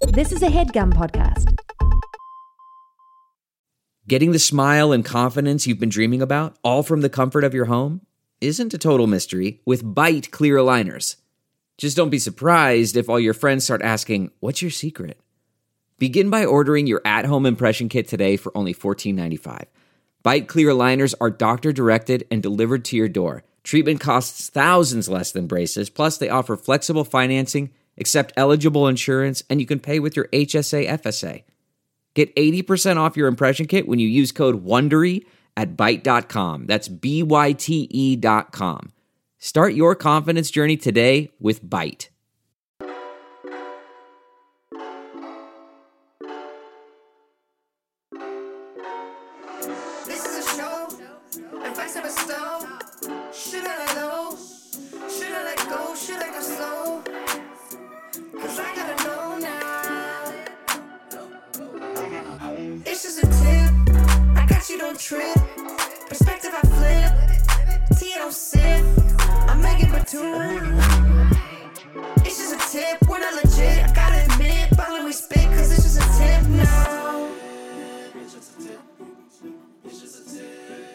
This is a HeadGum podcast. Getting the smile and confidence you've been dreaming about, all from the comfort of your home, isn't a total mystery with Byte clear aligners. Just don't be surprised if all your friends start asking, "What's your secret?" Begin by ordering your at-home impression kit today for only $14.95. Byte clear aligners are doctor-directed and delivered to your door. Treatment costs thousands less than braces, plus they offer flexible financing, accept eligible insurance, and you can pay with your HSA FSA. Get 80% off your impression kit when you use code WONDERY at Byte.com. That's BYTE.com. Start your confidence journey today with Byte. This is a show. Advice of a stone. Should I let go? Should I let go? Should I go slow? Cause I gotta know now. It's just a tip. I got you, don't trip. Perspective I flip. Tea I don't sip. I'm Megan Batoon. It's just a tip. We're not legit. I gotta admit. Bottle we spit. Cause it's just a tip now. It's just a tip. It's just a tip.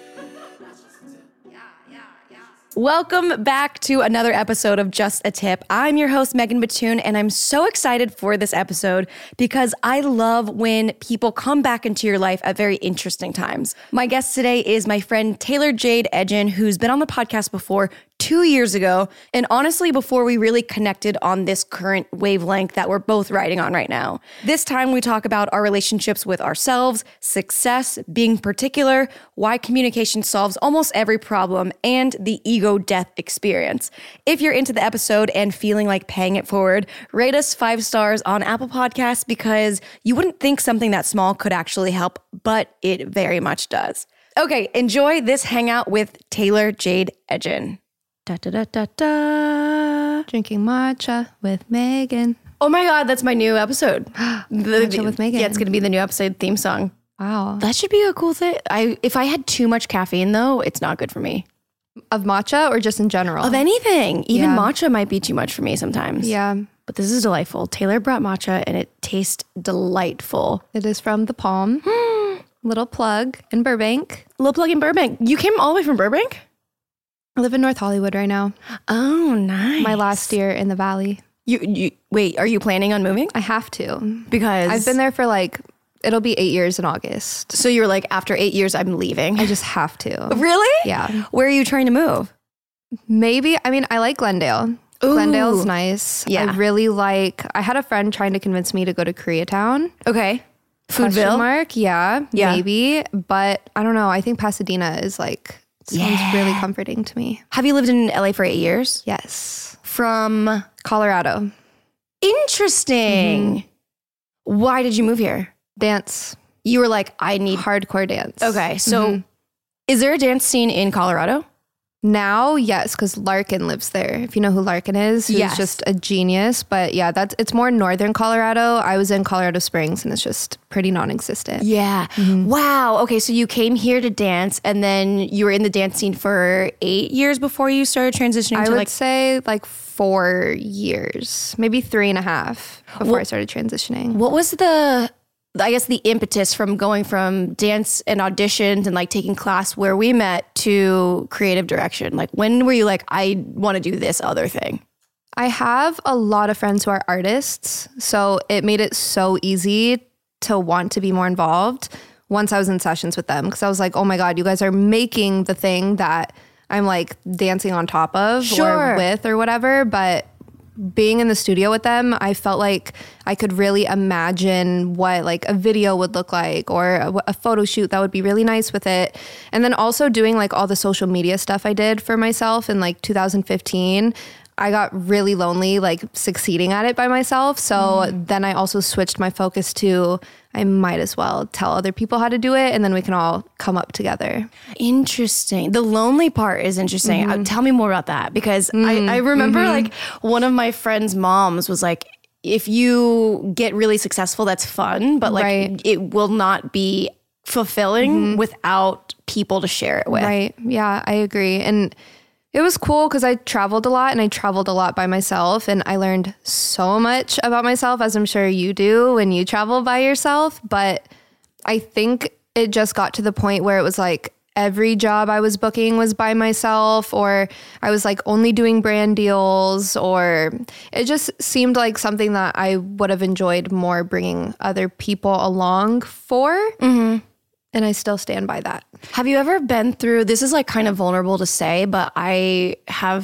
Welcome back to another episode of Just a Tip. I'm your host, Megan Batoon, and I'm so excited for this episode because I love when people come back into your life at very interesting times. My guest today is my friend Taylor Jade Edgen, who's been on the podcast before 2 years ago, and honestly, before we really connected on this current wavelength that we're both riding on right now. This time we talk about our relationships with ourselves, success, being particular, why communication solves almost every problem, and the ego death experience. If you're into the episode and feeling like paying it forward, rate us 5 stars on Apple Podcasts because you wouldn't think something that small could actually help, but it very much does. Okay, enjoy this hangout with Taylor Jade Edgen. Da, da, da, da, da. Drinking matcha with Megan. Oh my God, that's my new episode. Matcha with Megan. Yeah, it's going to be the new episode theme song. Wow. That should be a cool thing. If I had too much caffeine, though, it's not good for me. Of matcha or just in general? Of anything. Even Yeah. matcha might be too much for me sometimes. Yeah. But this is delightful. Taylor brought matcha and it tastes delightful. It is from The Palm. Little plug in Burbank. Little plug in Burbank. You came all the way from Burbank? I live in North Hollywood right now. Oh, nice. My last year in the Valley. You wait, are you planning on moving? I have to. Because I've been there for it'll be 8 years in August. So you're like, after 8 years, I'm leaving. I just have to. Really? Yeah. Where are you trying to move? Maybe, I like Glendale. Ooh. Glendale's nice. Yeah. I had a friend trying to convince me to go to Koreatown. Okay. Question Foodville? mark? Yeah, Yeah. maybe. But I don't know. I think Pasadena is sounds really comforting to me. Have you lived in LA for 8 years? Yes. From Colorado. Interesting. Why did you move here? Dance. You were like, I need. Hardcore dance. Okay. So is there a dance scene in Colorado? Now, yes, because Larkin lives there. If you know who Larkin is, who's Yes. just a genius. But yeah, it's more northern Colorado. I was in Colorado Springs and it's just pretty non-existent. Yeah. Wow. Okay. So you came here to dance and then you were in the dance scene for 8 years before you started transitioning I to would say 4 years, maybe 3.5 before I started transitioning. what was the impetus from going from dance and auditions and taking class where we met to creative direction? When were you like, I want to do this other thing? I have a lot of friends who are artists, so it made it so easy to want to be more involved once I was in sessions with them, because I was like, oh my God, you guys are making the thing that I'm dancing on top of Sure. or with or whatever. But being in the studio with them, I felt like I could really imagine what a video would look like or a photo shoot that would be really nice with it. And then also doing all the social media stuff I did for myself in 2015. I got really lonely, succeeding at it by myself. So then I also switched my focus to, I might as well tell other people how to do it and then we can all come up together. Interesting. The lonely part is interesting. Tell me more about that, because I remember one of my friend's moms was like, if you get really successful, that's fun, but Right. it will not be fulfilling without people to share it with. Right. Yeah, I agree. And It was cool because I traveled a lot and I traveled a lot by myself, and I learned so much about myself, as I'm sure you do when you travel by yourself. But I think it just got to the point where it was like every job I was booking was by myself, or I was like only doing brand deals, or it just seemed like something that I would have enjoyed more bringing other people along for. Mm-hmm. And I still stand by that. Have you ever been through, this is like kind of vulnerable to say, but I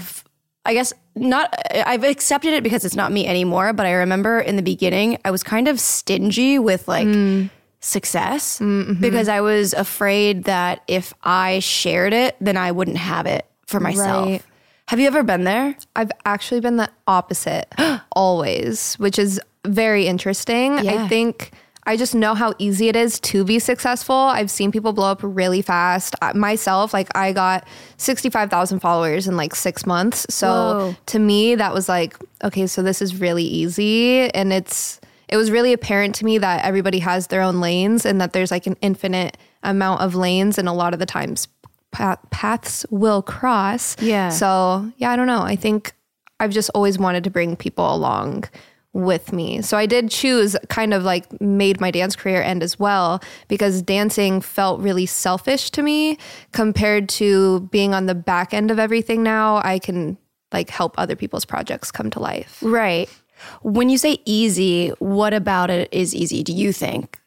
guess not, I've accepted it because it's not me anymore, but I remember in the beginning, I was kind of stingy with like success because I was afraid that if I shared it, then I wouldn't have it for myself. Right. Have you ever been there? I've actually been the opposite always, which is very interesting. Yeah. I think I just know how easy it is to be successful. I've seen people blow up really fast. Myself, like I got 65,000 followers in like 6 months. So Whoa. To me, that was like, okay, so this is really easy. And it was really apparent to me that everybody has their own lanes and that there's like an infinite amount of lanes. And a lot of the times paths will cross. Yeah. So yeah, I don't know. I think I've just always wanted to bring people along with me. So I did choose, kind of like made my dance career end as well, because dancing felt really selfish to me compared to being on the back end of everything now. I can like help other people's projects come to life. Right. When you say easy, what about it is easy, do you think?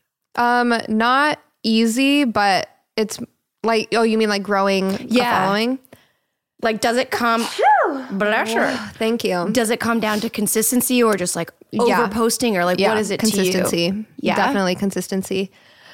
Not easy, but it's like, oh, you mean like growing a following? Like, does it come... Bless her. Thank you. Does it come down to consistency or just like over posting or like what is it consistency. to you? Yeah. Definitely consistency.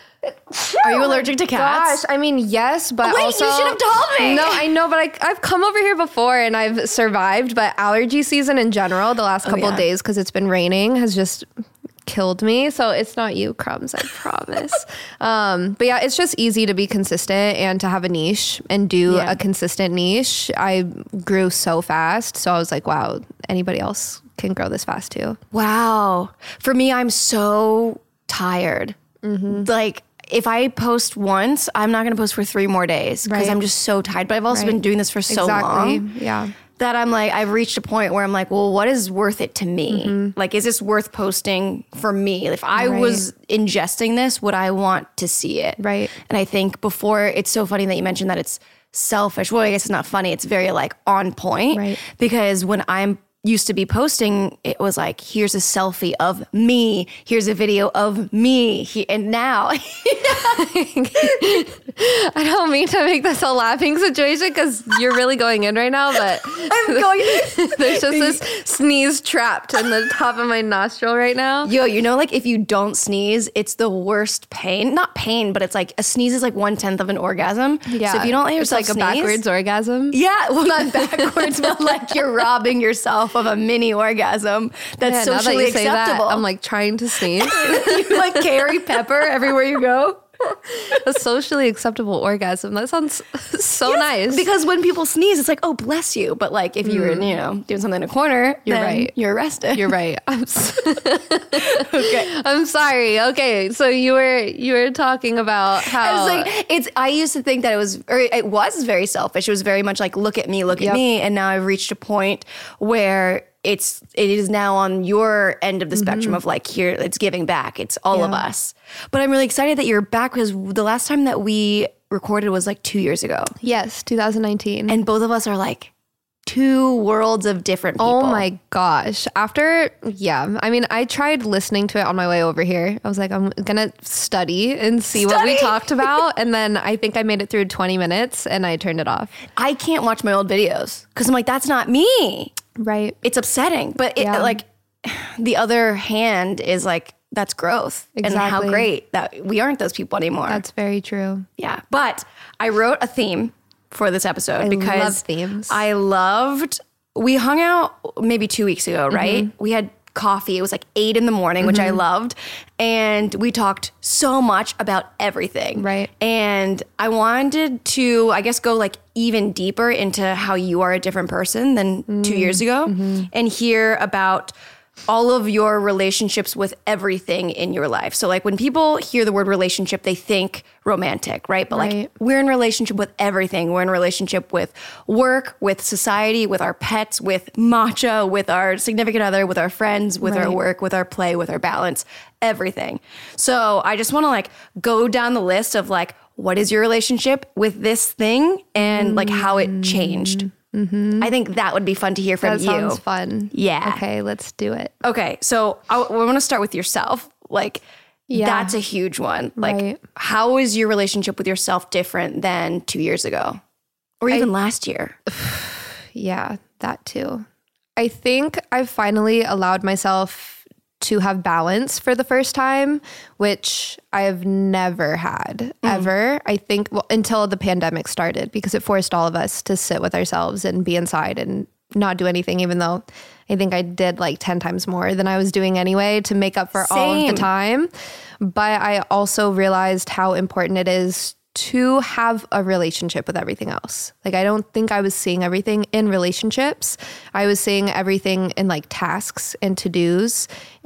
Are you allergic to cats? Gosh, I mean, yes, but Wait, also... you should have told me. No, I know, but I've come over here before and I've survived, but allergy season in general, the last couple of days, because it's been raining, has just killed me. So it's not you, Crumbs, I promise. But yeah, it's just easy to be consistent and to have a niche and do a consistent niche. I grew so fast. So I was like, wow, anybody else can grow this fast too. Wow. For me, I'm so tired. Like, if I post once, I'm not going to post for 3 more days because I'm just so tired. But I've also been doing this for so long. Yeah. That I'm like, I've reached a point where I'm like, well, what is worth it to me? Like, is this worth posting for me? If I was ingesting this, would I want to see it? Right. And I think before, it's so funny that you mentioned that it's selfish. Well, I guess it's not funny. It's very like on point. Right. Because when I'm used to be posting, it was like, here's a selfie of me. Here's a video of me. And now... I don't mean to make this a laughing situation because you're really going in right now, but I'm going... there's just this sneeze trapped in the top of my nostril right now. Yo, you know, like if you don't sneeze, it's the worst pain. Not pain, but it's like a sneeze is like 1/10 of an orgasm. Yeah. So if you don't let it's yourself like a sneeze, backwards orgasm. Yeah, well, not backwards, but like you're robbing yourself of a mini orgasm that's Yeah, now that socially you say that, acceptable. I'm like trying to sneeze. You like carry pepper everywhere you go. A socially acceptable orgasm. That sounds so nice. Because when people sneeze, it's like, oh, bless you. But like if you were, you know, doing something in a corner, You're then right. You're arrested. You're right. Okay. I'm sorry. Okay, so you were talking about how I used to think that it was very selfish. It was very much like, look at me, look at me. And now I've reached a point where it is now on your end of the spectrum of like, here, it's giving back. It's all of us. But I'm really excited that you're back because the last time that we recorded was like 2 years ago. Yes, 2019. And both of us are like 2 worlds of different people. Oh my gosh. I mean, I tried listening to it on my way over here. I was like, I'm going to study and see what we talked about. And then I think I made it through 20 minutes and I turned it off. I can't watch my old videos because I'm like, that's not me. Right. It's upsetting. But like the other hand is like, that's growth. Exactly. And how great that we aren't those people anymore. That's very true. Yeah. But I wrote a theme for this episode because love themes. We hung out maybe 2 weeks ago, right? We had coffee. It was like 8 a.m, which I loved. And we talked so much about everything. Right. And I wanted to, I guess, go like even deeper into how you are a different person than 2 years ago and hear about all of your relationships with everything in your life. So like when people hear the word relationship, they think romantic, right? But like we're in relationship with everything. We're in relationship with work, with society, with our pets, with matcha, with our significant other, with our friends, with our work, with our play, with our balance, everything. So I just want to like go down the list of like, what is your relationship with this thing and like how it changed? I think that would be fun to hear from you. That sounds fun. Yeah. Okay, let's do it. Okay, so I want to start with yourself. Like, that's a huge one. Like, how is your relationship with yourself different than 2 years ago? Or even last year? Yeah, that too. I think I've finally allowed myself to have balance for the first time, which I've never had ever. I think until the pandemic started, because it forced all of us to sit with ourselves and be inside and not do anything, even though I think I did like 10 times more than I was doing anyway to make up for all of the time. But I also realized how important it is to have a relationship with everything else. Like, I don't think I was seeing everything in relationships. I was seeing everything in like tasks and to-dos.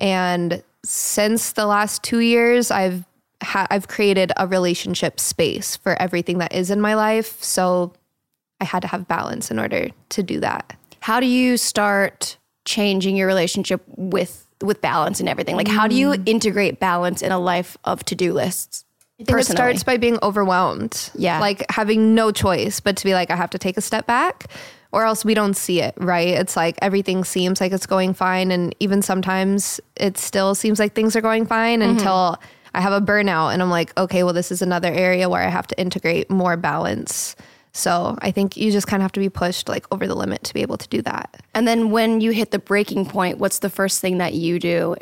And since the last 2 years, I've created a relationship space for everything that is in my life. So I had to have balance in order to do that. How do you start changing your relationship with balance and everything? Like, how do you integrate balance in a life of to-do lists? I think it starts by being overwhelmed. Yeah. Like having no choice but to be like, I have to take a step back or else we don't see it, right? It's like everything seems like it's going fine. And even sometimes it still seems like things are going fine until I have a burnout and I'm like, okay, well, this is another area where I have to integrate more balance. So I think you just kind of have to be pushed like over the limit to be able to do that. And then when you hit the breaking point, what's the first thing that you do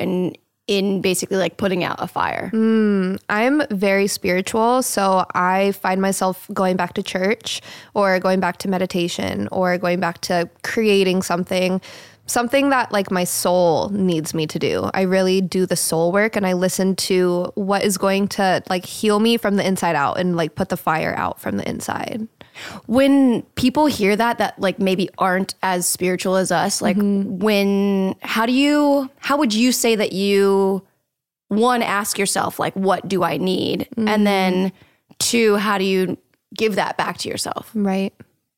in basically like putting out a fire? I'm very spiritual, so I find myself going back to church or going back to meditation or going back to creating something that like my soul needs me to do. I really do the soul work and I listen to what is going to like heal me from the inside out and like put the fire out from the inside. When people hear that like maybe aren't as spiritual as us, like how would you say that you, one, ask yourself, like, what do I need? And then two, how do you give that back to yourself? Right.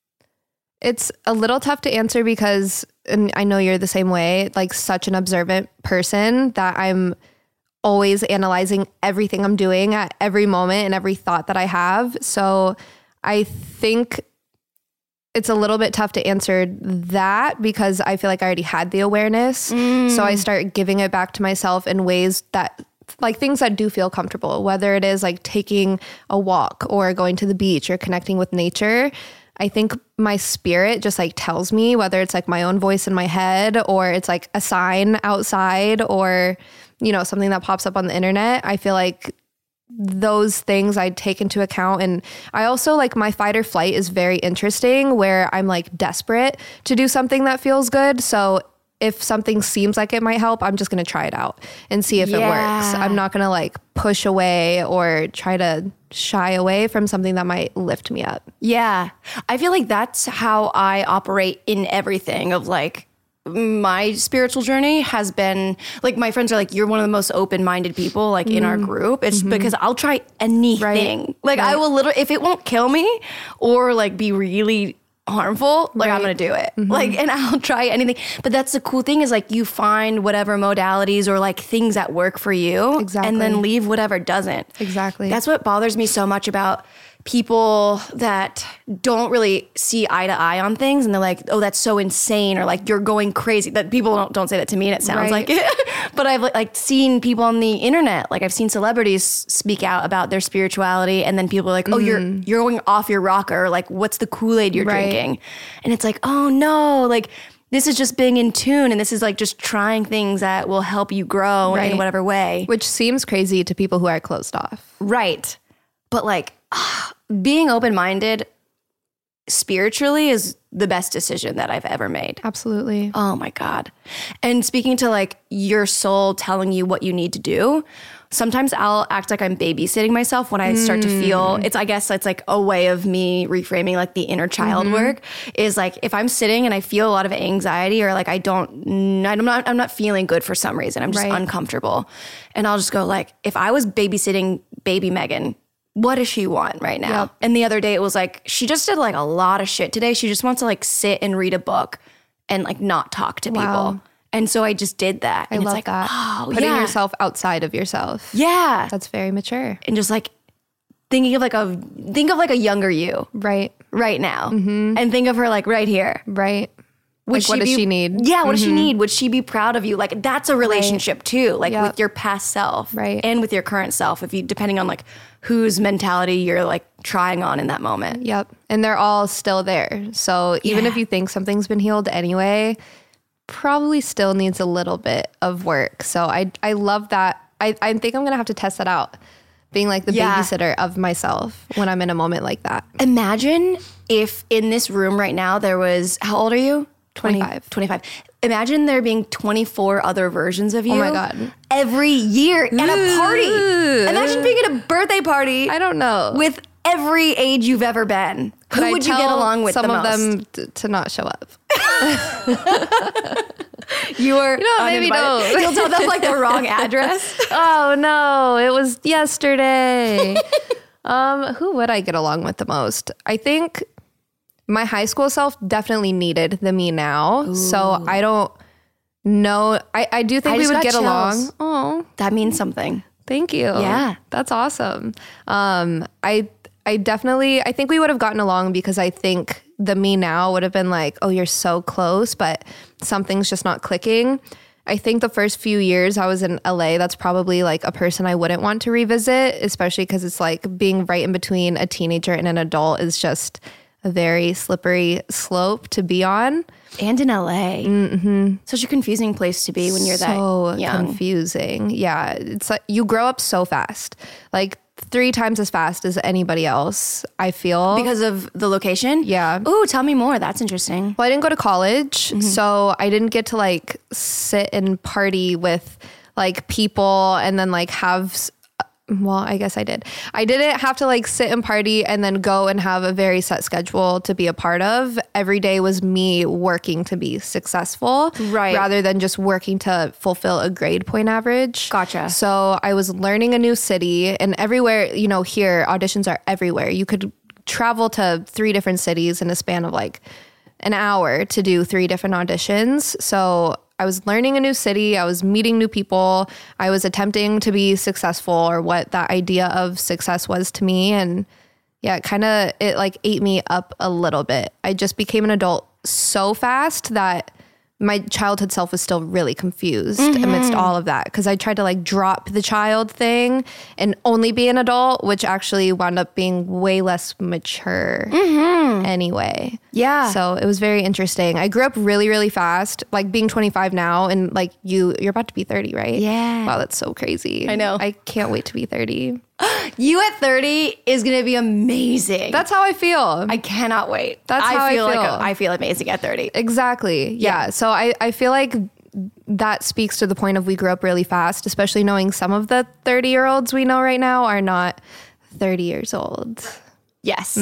It's a little tough to answer because, and I know you're the same way, like such an observant person that I'm always analyzing everything I'm doing at every moment and every thought that I have. So I think it's a little bit tough to answer that because I feel like I already had the awareness. So I start giving it back to myself in ways that, like things that do feel comfortable, whether it is like taking a walk or going to the beach or connecting with nature. I think my spirit just like tells me, whether it's like my own voice in my head or it's like a sign outside or, you know, something that pops up on the internet. I feel like those things I take into account. And I also like my fight or flight is very interesting where I'm like desperate to do something that feels good. So if something seems like it might help, I'm just going to try it out and see if it works. I'm not going to like push away or try to shy away from something that might lift me up. Yeah. I feel like that's how I operate in everything of like, my spiritual journey has been like, my friends are like, you're one of the most open-minded people like in our group. It's because I'll try anything. Like I will literally, if it won't kill me or like be really harmful, like I'm going to do it. Like, and I'll try anything. But that's the cool thing is like you find whatever modalities or like things that work for you and then leave whatever doesn't. Exactly. That's what bothers me so much about people that don't really see eye to eye on things and they're like, oh, that's so insane or like you're going crazy. That people don't say that to me and it sounds like it. But I've like seen people on the internet, like I've seen celebrities speak out about their spirituality and then people are like, oh, you're going off your rocker. Like what's the Kool-Aid you're drinking? And it's like, oh no, like this is just being in tune and this is like just trying things that will help you grow in whatever way. Which seems crazy to people who are closed off. Right. But like being open-minded spiritually is the best decision that I've ever made. Absolutely. Oh my God. And speaking to like your soul telling you what you need to do, sometimes I'll act like I'm babysitting myself when I start to feel I guess it's like a way of me reframing like the inner child work is like if I'm sitting and I feel a lot of anxiety or like I'm not feeling good for some reason. I'm just uncomfortable. And I'll just go like, if I was babysitting baby Megan, what does she want right now? Yep. And the other day it was like, she just did like a lot of shit today. She just wants to like sit and read a book and like not talk to people. And so I just did that. I And love it's like, that. oh, Putting yeah. yourself outside of yourself. Yeah. That's very mature. And just like think of like a younger you Right. right now. And think of her like right here. Right. Would Like, what does she need? Yeah, what does she need? Would she be proud of you? Like that's a relationship too, like Yep. with your past self Right. and with your current self, if you depending on like whose mentality you're like trying on in that moment. Yep. And they're all still there. So even if you think something's been healed anyway, probably still needs a little bit of work. So I love that. I think I'm going to have to test that out. Being like the babysitter of myself when I'm in a moment like that. Imagine if in this room right now there was, how old are you? 25. 25. Imagine there being 24 other versions of you. Oh my God. Every year at a party. Imagine being at a birthday party. I don't know. With every age you've ever been. Could Who I would you get tell along with some the of most? them to not show up? You are maybe uninvited. don't. You'll tell them like the wrong address. Oh no, it was yesterday. Who would I get along with the most? I think my high school self definitely needed the me now. Ooh. So I don't know. I do think we would get along. Oh, that means something. Thank you. Yeah. That's awesome. I think we would have gotten along because I think the me now would have been like, oh, you're so close, but something's just not clicking. I think the first few years I was in LA, that's probably like a person I wouldn't want to revisit, especially because it's like being right in between a teenager and an adult is just a very slippery slope to be on. And in LA. Mm-hmm. Such a confusing place to be when you're that young. So confusing. Yeah. It's like you grow up so fast. Like 3 times as fast as anybody else, I feel. Because of the location? Yeah. Ooh, tell me more. That's interesting. Well, I didn't go to college, so I didn't get to like sit and party with like people and then like have... Well, I guess I did. I didn't have to like sit and party and then go and have a very set schedule to be a part of. Every day was me working to be successful, right? Rather than just working to fulfill a grade point average. Gotcha. So I was learning a new city, and everywhere, here auditions are everywhere. You could travel to 3 different cities in a span of like an hour to do 3 different auditions. So I was learning a new city. I was meeting new people. I was attempting to be successful, or what that idea of success was to me. And yeah, it like ate me up a little bit. I just became an adult so fast that my childhood self was still really confused amidst all of that. Cause I tried to like drop the child thing and only be an adult, which actually wound up being way less mature anyway. Yeah. So it was very interesting. I grew up really, really fast, like being 25 now, and like you're about to be 30, right? Yeah. Wow, that's so crazy. I know. I can't wait to be 30. You at 30 is going to be amazing. That's how I feel. I cannot wait. That's how I feel. I feel amazing at 30. Exactly. Yeah. So I feel like that speaks to the point of we grew up really fast, especially knowing some of the 30-year-olds we know right now are not 30 years old. Yes.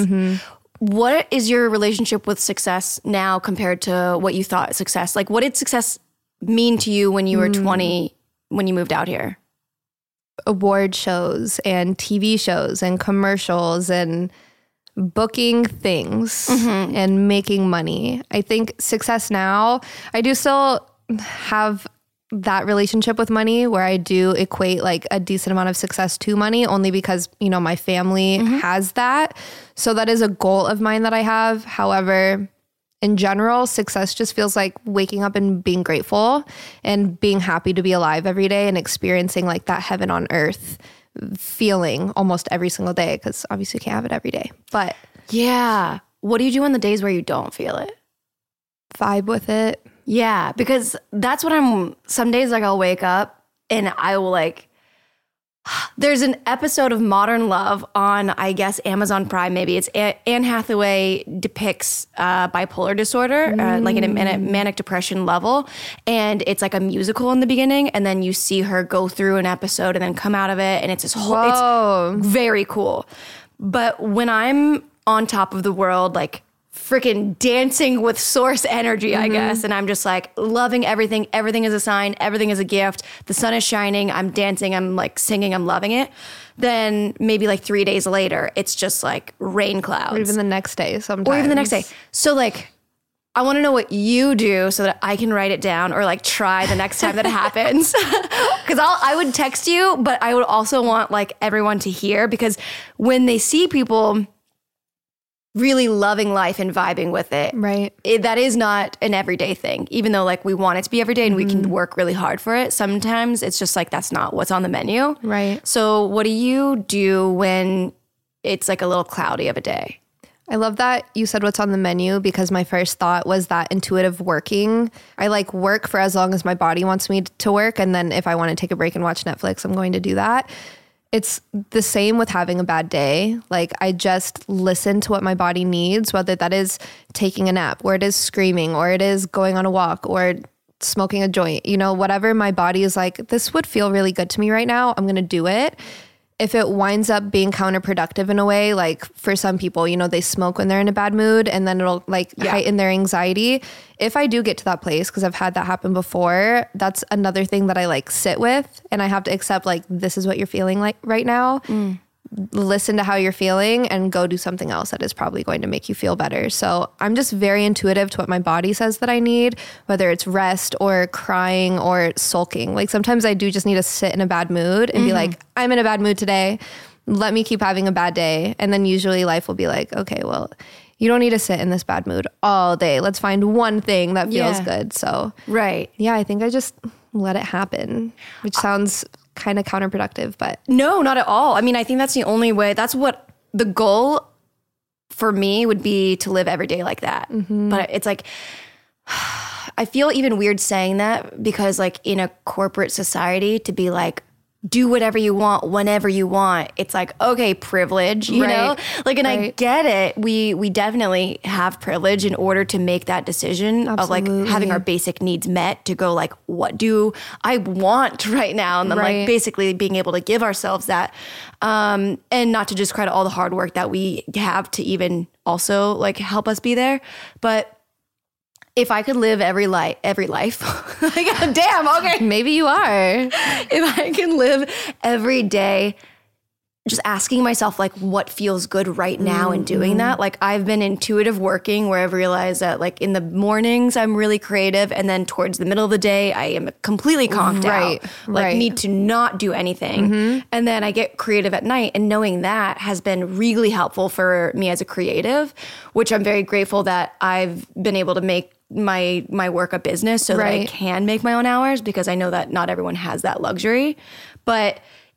What is your relationship with success now compared to what you thought success? Like, what did success mean to you when you were 20, when you moved out here? Award shows and TV shows and commercials and booking things and making money. I think success now, I do still have that relationship with money where I do equate like a decent amount of success to money, only because, my family has that. So that is a goal of mine that I have. However, in general, success just feels like waking up and being grateful and being happy to be alive every day and experiencing like that heaven on earth feeling almost every single day, because obviously you can't have it every day. But yeah. What do you do on the days where you don't feel it? Vibe with it. Yeah, because that's what some days like I'll wake up and I will like There's an episode of Modern Love on, I guess, Amazon Prime, maybe. It's Anne Hathaway depicts bipolar disorder, like in a manic depression level. And it's like a musical in the beginning. And then you see her go through an episode and then come out of it. And it's this whole, it's very cool. But when I'm on top of the world, like freaking dancing with source energy, I guess. And I'm just like loving everything. Everything is a sign. Everything is a gift. The sun is shining. I'm dancing. I'm like singing. I'm loving it. Then maybe like 3 days later, it's just like rain clouds. Or even the next day sometimes. Or even the next day. So like, I want to know what you do so that I can write it down or like try the next time that it happens. Because I would text you, but I would also want like everyone to hear, because when they see people really loving life and vibing with it, right, that is not an everyday thing. Even though like we want it to be everyday and we can work really hard for it, sometimes it's just like that's not what's on the menu. Right. So what do you do when it's like a little cloudy of a day? I love that you said what's on the menu, because my first thought was that intuitive working. I like work for as long as my body wants me to work. And then if I want to take a break and watch Netflix, I'm going to do that. It's the same with having a bad day. Like I just listen to what my body needs, whether that is taking a nap, or it is screaming, or it is going on a walk, or smoking a joint, you know, whatever my body is like, this would feel really good to me right now, I'm going to do it. If it winds up being counterproductive in a way, like for some people, you know, they smoke when they're in a bad mood and then it'll like heighten their anxiety. If I do get to that place, because I've had that happen before, that's another thing that I like sit with, and I have to accept like, this is what you're feeling like right now. Listen to how you're feeling and go do something else that is probably going to make you feel better. So I'm just very intuitive to what my body says that I need, whether it's rest or crying or sulking. Like sometimes I do just need to sit in a bad mood and be like, I'm in a bad mood today. Let me keep having a bad day. And then usually life will be like, okay, well, you don't need to sit in this bad mood all day. Let's find one thing that feels good. So yeah, I think I just let it happen, which sounds kind of counterproductive, but no, not at all. I mean, I think that's the only way. That's what the goal for me would be, to live every day like that. But it's like, I feel even weird saying that, because like in a corporate society, to be like, do whatever you want whenever you want. It's like, okay, privilege, you know? Like, and I get it. We definitely have privilege in order to make that decision of like having our basic needs met, to go like, what do I want right now? And then like basically being able to give ourselves that, and not to just credit all the hard work that we have to even also like help us be there. But if I could live every life, like, damn, okay. Maybe you are. If I can live every day just asking myself like what feels good right now and doing that. Like I've been intuitive working, where I've realized that like in the mornings I'm really creative, and then towards the middle of the day I am completely conked out. Like need to not do anything. And then I get creative at night, and knowing that has been really helpful for me as a creative, which I'm very grateful that I've been able to make my work a business so that I can make my own hours, because I know that not everyone has that luxury. But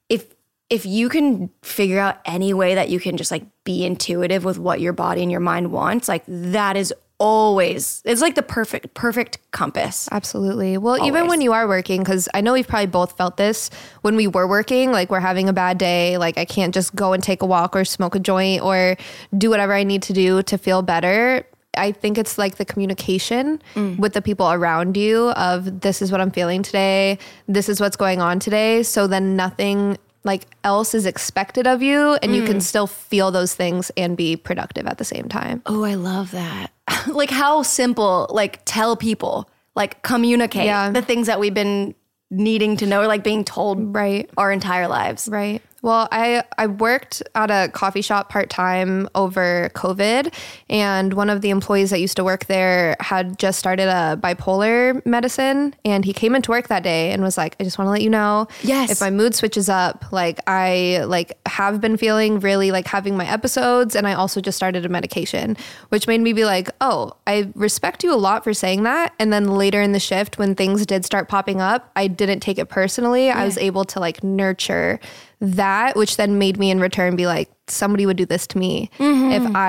if you can figure out any way that you can just like be intuitive with what your body and your mind wants, like that is always, it's like the perfect compass. Absolutely. Well, even when you are working, because I know we've probably both felt this when we were working, like we're having a bad day, like I can't just go and take a walk or smoke a joint or do whatever I need to do to feel better. I think it's like the communication with the people around you of, this is what I'm feeling today. This is what's going on today. So then nothing like else is expected of you, and you can still feel those things and be productive at the same time. Oh, I love that. Like how simple, like tell people, like communicate the things that we've been needing to know, or like being told our entire lives. Right. Well, I worked at a coffee shop part-time over COVID, and one of the employees that used to work there had just started a bipolar medicine, and he came into work that day and was like, I just want to let you know, if my mood switches up, like I like have been feeling really like having my episodes, and I also just started a medication, which made me be like, oh, I respect you a lot for saying that. And then later in the shift, when things did start popping up, I didn't take it personally. I was able to like nurture that, which then made me in return be like, somebody would do this to me if I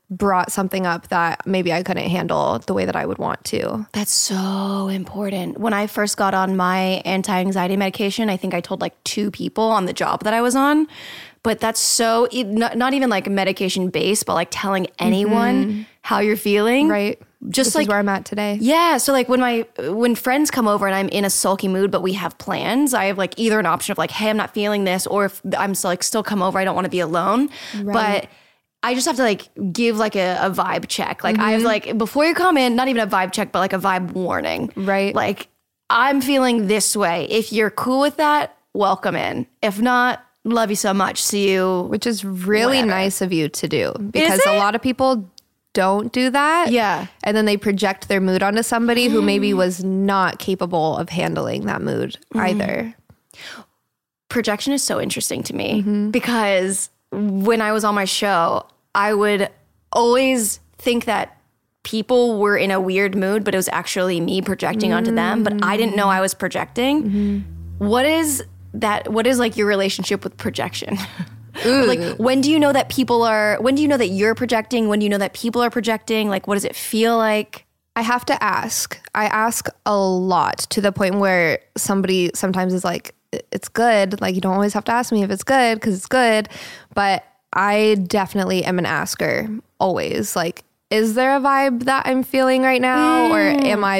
brought something up that maybe I couldn't handle the way that I would want to. That's so important. When I first got on my anti-anxiety medication, I think I told like 2 people on the job that I was on. But that's so, not even like medication based, but like telling anyone how you're feeling. Right. Just this like is where I'm at today. Yeah. So like when friends come over and I'm in a sulky mood, but we have plans, I have like either an option of like, hey, I'm not feeling this, or if I'm still come over, I don't want to be alone. Right. But I just have to like give like a vibe check. Like I have like, before you come in, not even a vibe check, but like a vibe warning. Right. Like I'm feeling this way. If you're cool with that, welcome in. If not, love you so much. See you. Which is really whenever. nice of you to do, because a lot of people don't do that. Yeah. And then they project their mood onto somebody who maybe was not capable of handling that mood either. Projection is so interesting to me because when I was on my show, I would always think that people were in a weird mood, but it was actually me projecting onto them, but I didn't know I was projecting. What is that? What is like your relationship with projection? Like, when do you know that when do you know that you're projecting? When do you know that people are projecting? Like, what does it feel like? I have to ask. I ask a lot, to the point where somebody sometimes is like, it's good. Like, you don't always have to ask me if it's good, because it's good. But I definitely am an asker, always. Like, is there a vibe that I'm feeling right now? Or am I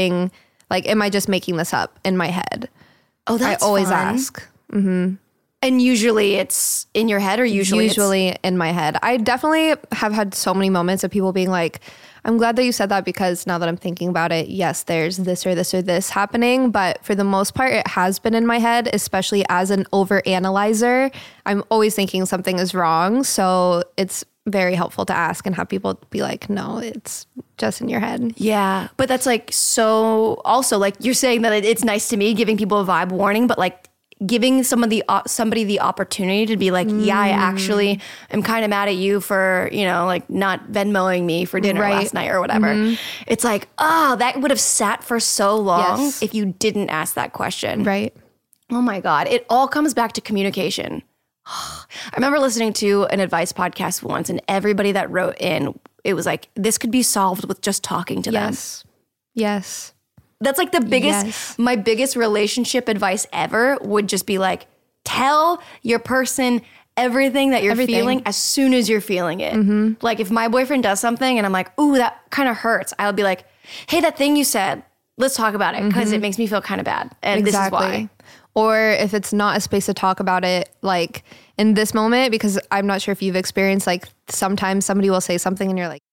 just making this up in my head? Oh, that's I always fun. ask. And usually it's in your head, or Usually in my head. I definitely have had so many moments of people being like, I'm glad that you said that, because now that I'm thinking about it, yes, there's this or this or this happening. But for the most part, it has been in my head, especially as an overanalyzer. I'm always thinking something is wrong. So it's very helpful to ask and have people be like, no, it's just in your head. Yeah. But that's like, so also like you're saying that it's nice to me giving people a vibe warning, but like giving somebody the opportunity to be like, yeah, I actually am kind of mad at you for, like not Venmoing me for dinner last night or whatever. It's like, oh, that would have sat for so long if you didn't ask that question. Right. Oh my God. It all comes back to communication. I remember listening to an advice podcast once, and everybody that wrote in, it was like, this could be solved with just talking to them. Yes. That's like the biggest, my biggest relationship advice ever would just be like, tell your person everything that you're feeling as soon as you're feeling it. Like if my boyfriend does something and I'm like, ooh, that kind of hurts, I'll be like, hey, that thing you said, let's talk about it, because it makes me feel kind of bad. And this is why. Or if it's not a space to talk about it, like in this moment, because I'm not sure if you've experienced, like sometimes somebody will say something and you're like,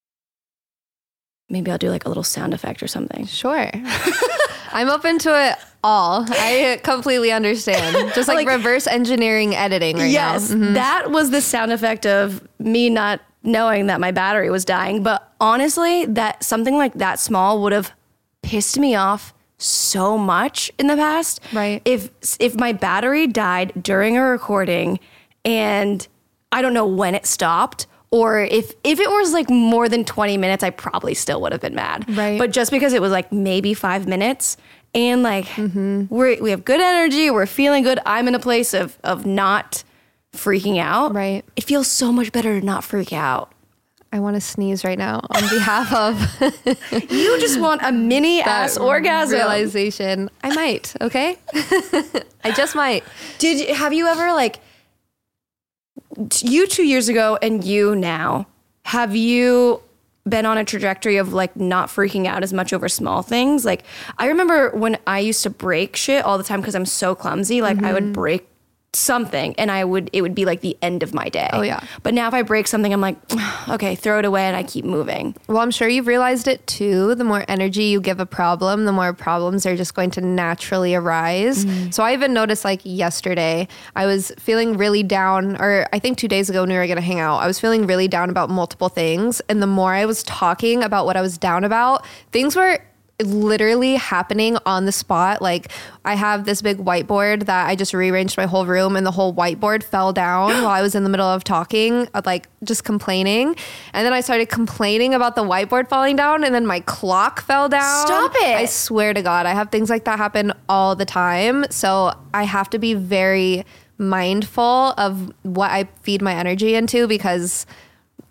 maybe I'll do like a little sound effect or something. sure. I'm open to it all. I completely understand. Just like reverse engineering editing right now. Yes, that was the sound effect of me not knowing that my battery was dying. But honestly, that something like that small would have pissed me off so much in the past. Right. If my battery died during a recording and I don't know when it stopped, or if it was like more than 20 minutes, I probably still would have been mad. Right. But just because it was like maybe 5 minutes and like we have good energy, we're feeling good, I'm in a place of not freaking out. Right. It feels so much better to not freak out. I want to sneeze right now on behalf of You just want a mini ass orgasm. realization. I might, okay? I just might. Have you ever like, you 2 years ago and you now, have you been on a trajectory of like not freaking out as much over small things? Like I remember when I used to break shit all the time because I'm so clumsy, like I would break something and it would be like the end of my day. Oh, yeah. But now if I break something, I'm like, okay, throw it away, and I keep moving. Well, I'm sure you've realized it too. The more energy you give a problem, the more problems are just going to naturally arise. So I even noticed like yesterday, I was feeling really down, or I think 2 days ago when we were going to hang out, I was feeling really down about multiple things. And the more I was talking about what I was down about, things were literally happening on the spot. Like I have this big whiteboard that I just rearranged my whole room, and the whole whiteboard fell down while I was in the middle of talking, like just complaining. And then I started complaining about the whiteboard falling down, and then my clock fell down. Stop it. I swear to God, I have things like that happen all the time. So I have to be very mindful of what I feed my energy into, because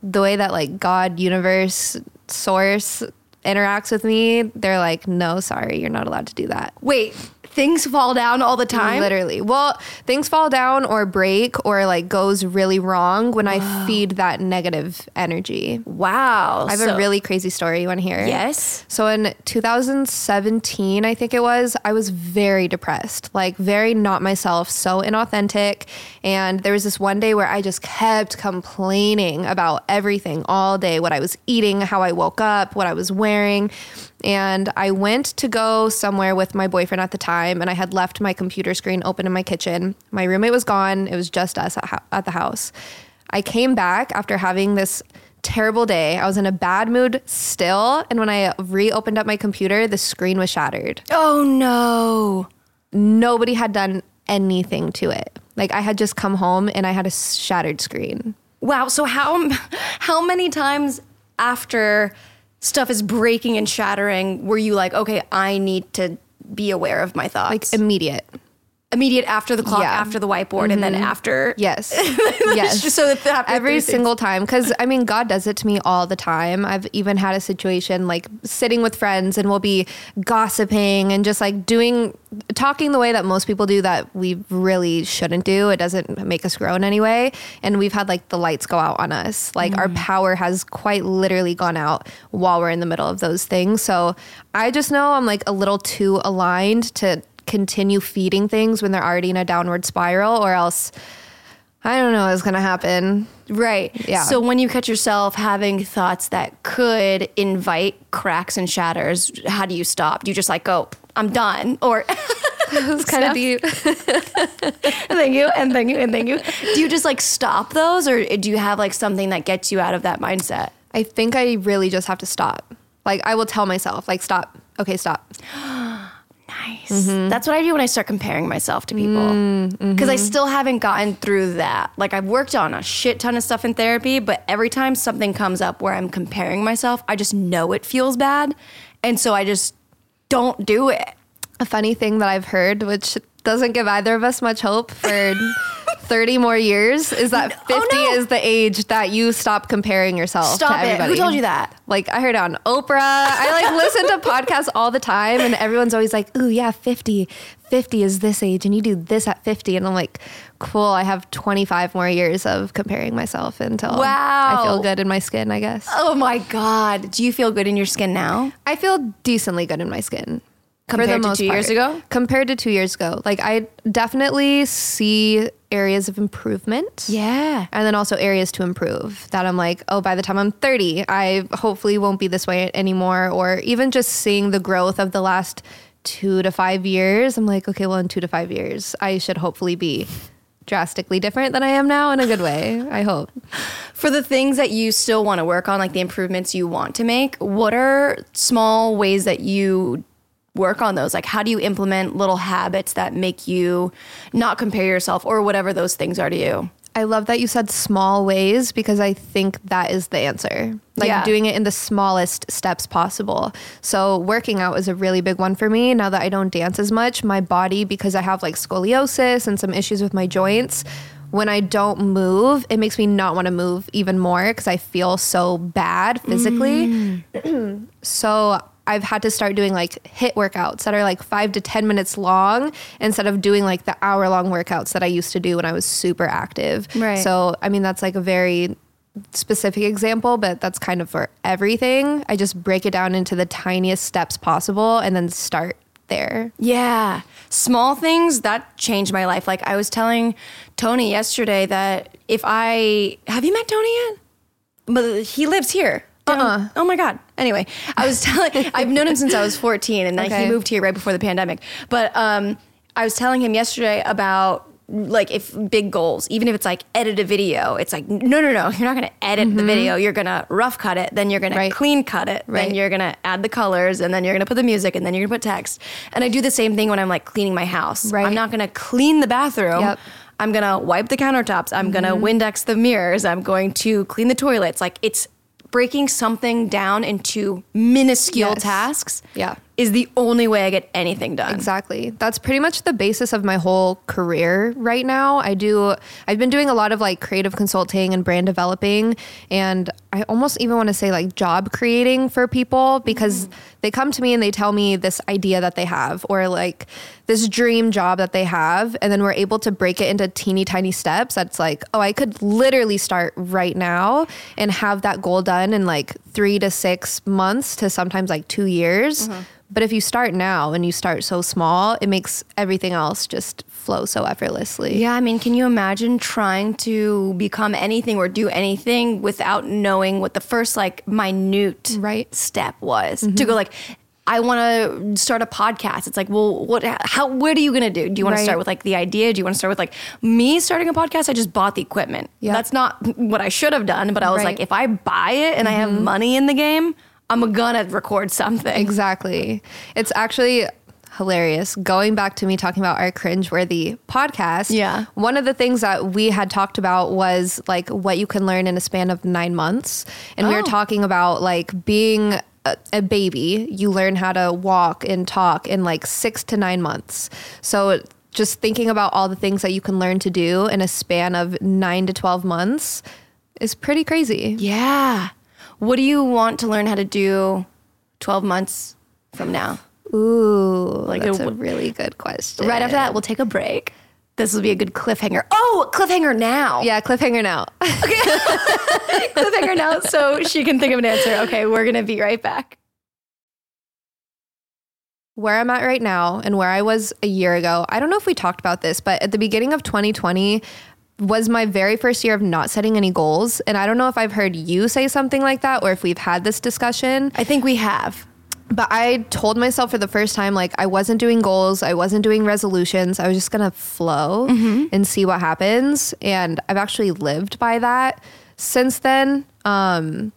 the way that like God, universe, source interacts with me, they're like, no, sorry, you're not allowed to do that. Wait, things fall down all the time? Literally. Well, things fall down or break or like goes really wrong when I feed that negative energy. Wow. I have a really crazy story. You want to hear? Yes. So in 2017, I think it was, I was very depressed, like very not myself, so inauthentic. And there was this one day where I just kept complaining about everything all day, what I was eating, how I woke up, what I was wearing. And I went to go somewhere with my boyfriend at the time, and I had left my computer screen open in my kitchen. My roommate was gone. It was just us at the house. I came back after having this terrible day. I was in a bad mood still. And when I reopened up my computer, the screen was shattered. Oh, no. Nobody had done anything to it. Like I had just come home and I had a shattered screen. Wow. So how many times after stuff is breaking and shattering were you like, okay, I need to be aware of my thoughts? Like immediate after the clock, after the whiteboard, and then after. Yes. Yes. Just so that after every single time. Because I mean, God does it to me all the time. I've even had a situation like sitting with friends and we'll be gossiping and just like talking the way that most people do that we really shouldn't do. It doesn't make us grow in any way. And we've had like the lights go out on us. Like our power has quite literally gone out while we're in the middle of those things. So I just know I'm like a little too aligned to continue feeding things when they're already in a downward spiral, or else I don't know what's going to happen. Right. Yeah. So when you catch yourself having thoughts that could invite cracks and shatters, how do you stop? Do you just like go, I'm done? Or it's kind of deep. Thank you. And thank you. And thank you. Do you just like stop those, or do you have like something that gets you out of that mindset? I think I really just have to stop. Like I will tell myself like, stop. Okay, stop. Nice. That's what I do when I start comparing myself to people. Because I still haven't gotten through that. Like I've worked on a shit ton of stuff in therapy, but every time something comes up where I'm comparing myself, I just know it feels bad. And so I just don't do it. A funny thing that I've heard, which doesn't give either of us much hope for 30 more years, is that 50 is the age that you stop comparing yourself to everybody. Who told you that? Like I heard it on Oprah. I like listen to podcasts all the time and everyone's always like, ooh yeah, 50 is this age and you do this at 50. And I'm like, cool, I have 25 more years of comparing myself until I feel good in my skin, I guess. Oh my God. Do you feel good in your skin now? I feel decently good in my skin. Compared to 2 years ago? Compared to 2 years ago. Like I definitely see areas of improvement. Yeah. And then also areas to improve that I'm like, oh, by the time I'm 30, I hopefully won't be this way anymore. Or even just seeing the growth of the last 2 to 5 years. I'm like, okay, well in 2 to 5 years, I should hopefully be drastically different than I am now in a good way, I hope. For the things that you still want to work on, like the improvements you want to make, what are small ways that you work on those? Like how do you implement little habits that make you not compare yourself, or whatever those things are to you? I love that you said small ways, because I think that is the answer. Like doing it in the smallest steps possible. So working out is a really big one for me. Now that I don't dance as much, my body, because I have like scoliosis and some issues with my joints, when I don't move, it makes me not want to move even more because I feel so bad physically. So I've had to start doing like HIIT workouts that are like 5 to 10 minutes long instead of doing like the hour-long workouts that I used to do when I was super active. Right. So, I mean, that's like a very specific example, but that's kind of for everything. I just break it down into the tiniest steps possible and then start there. Yeah. Small things that changed my life. Like I was telling Tony yesterday that have you met Tony yet? But he lives here. Oh my God. Anyway, I've known him since I was 14 and he moved here right before the pandemic. But I was telling him yesterday about like if big goals, even if it's like edit a video, it's like, no, you're not going to edit the video. You're going to rough cut it. Then you're going to clean cut it. Then you're going to add the colors, and then you're going to put the music, and then you're going to put text. And I do the same thing when I'm like cleaning my house. Right. I'm not going to clean the bathroom. Yep. I'm going to wipe the countertops. I'm going to Windex the mirrors. I'm going to clean the toilets. Like it's breaking something down into minuscule tasks. Yeah. is the only way I get anything done. Exactly. That's pretty much the basis of my whole career right now. I've been doing a lot of like creative consulting and brand developing, and I almost even want to say like job creating for people, because they come to me and they tell me this idea that they have, or like this dream job that they have. And then we're able to break it into teeny tiny steps. That's like, oh, I could literally start right now and have that goal done in like 3 to 6 months to sometimes like 2 years. But if you start now and you start so small, it makes everything else just flow so effortlessly. Yeah, I mean, can you imagine trying to become anything or do anything without knowing what the first like minute step was? To go like, I want to start a podcast. It's like, well, what are you going to do? Do you want to start with like the idea? Do you want to start with like me starting a podcast? I just bought the equipment. Yep. That's not what I should have done. But I was like, if I buy it and I have money in the game, I'm gonna record something. Exactly. It's actually hilarious. Going back to me talking about our cringeworthy podcast. Yeah. One of the things that we had talked about was like what you can learn in a span of 9 months. And we were talking about like being a baby, you learn how to walk and talk in like 6 to 9 months. So just thinking about all the things that you can learn to do in a span of 9 to 12 months is pretty crazy. Yeah. What do you want to learn how to do 12 months from now? Ooh, like that's a really good question. Right after that, we'll take a break. This will be a good cliffhanger. Oh, cliffhanger now. Yeah, cliffhanger now. Okay. Cliffhanger now so she can think of an answer. Okay, we're going to be right back. Where I'm at right now and where I was a year ago, I don't know if we talked about this, but at the beginning of 2020, was my very first year of not setting any goals. And I don't know if I've heard you say something like that or if we've had this discussion. I think we have. But I told myself for the first time, like I wasn't doing goals. I wasn't doing resolutions. I was just going to flow and see what happens. And I've actually lived by that since then. And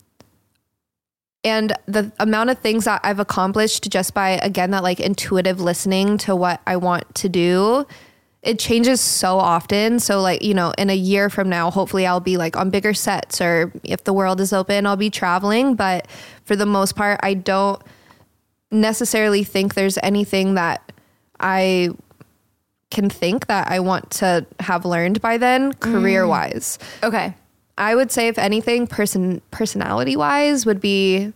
the amount of things that I've accomplished just by, again, that like intuitive listening to what I want to do, it changes so often. So like, you know, in a year from now, hopefully I'll be like on bigger sets, or if the world is open, I'll be traveling. But for the most part, I don't necessarily think there's anything that I can think that I want to have learned by then, career wise. Okay. I would say if anything, personality wise would be